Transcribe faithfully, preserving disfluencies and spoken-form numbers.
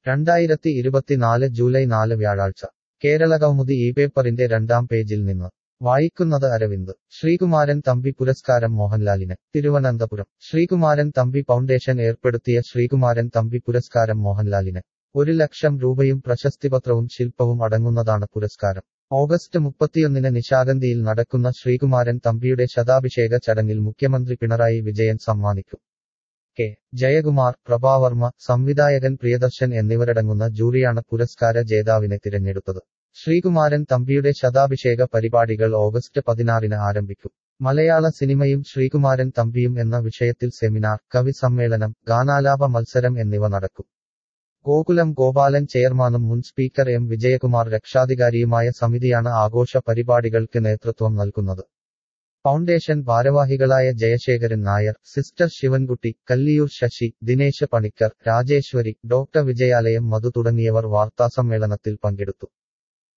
രണ്ടായിരത്തി ഇരുപത്തിനാല് ജൂലൈ നാല് വ്യാഴാഴ്ച കേരളകൗമുദി ഈ പേപ്പറിന്റെ രണ്ടാം പേജിൽ നിന്ന് വായിക്കുന്നത് അരവിന്ദ്. ശ്രീകുമാരൻ തമ്പി പുരസ്കാരം മോഹൻലാലിന്. തിരുവനന്തപുരം. ശ്രീകുമാരൻ തമ്പി ഫൗണ്ടേഷൻ ഏർപ്പെടുത്തിയ ശ്രീകുമാരൻ തമ്പി പുരസ്കാരം മോഹൻലാലിന്. ഒരു ലക്ഷം രൂപയും പ്രശസ്തിപത്രവും ശില്പവും അടങ്ങുന്നതാണ് പുരസ്കാരം. ഓഗസ്റ്റ് മുപ്പത്തിയൊന്നിന് നിശാഗന്ധിയിൽ നടക്കുന്ന ശ്രീകുമാരൻ തമ്പിയുടെ ശതാഭിഷേക ചടങ്ങിൽ മുഖ്യമന്ത്രി പിണറായി വിജയൻ സമ്മാനിക്കും. കെ ജയകുമാർ, പ്രഭാവർമ്മ, സംവിധായകൻ പ്രിയദർശൻ എന്നിവരടങ്ങുന്ന ജൂറിയാണ് പുരസ്കാര ജേതാവിനെ തിരഞ്ഞെടുത്തത്. ശ്രീകുമാരൻ തമ്പിയുടെ ശതാഭിഷേക പരിപാടികൾ ഓഗസ്റ്റ് പതിനാറിന് ആരംഭിക്കും. മലയാള സിനിമയും ശ്രീകുമാരൻ തമ്പിയും എന്ന വിഷയത്തിൽ സെമിനാർ, കവി സമ്മേളനം, ഗാനാലാപ മത്സരം എന്നിവ നടക്കും. ഗോകുലം ഗോപാലൻ ചെയർമാനും മുൻ സ്പീക്കർ എം വിജയകുമാർ രക്ഷാധികാരിയുമായ സമിതിയാണ് ആഘോഷ പരിപാടികൾക്ക് നേതൃത്വം നൽകുന്നത്. ഫൗണ്ടേഷൻ ഭാരവാഹികളായ ജയശേഖരൻ നായർ, സിസ്റ്റർ ശിവൻകുട്ടി, കല്ലിയൂർ ശശി, ദിനേശ് പണിക്കർ, രാജേശ്വരി, ഡോക്ടർ വിജയാലയം മധു തുടങ്ങിയവർ വാർത്താസമ്മേളനത്തിൽ പങ്കെടുത്തു.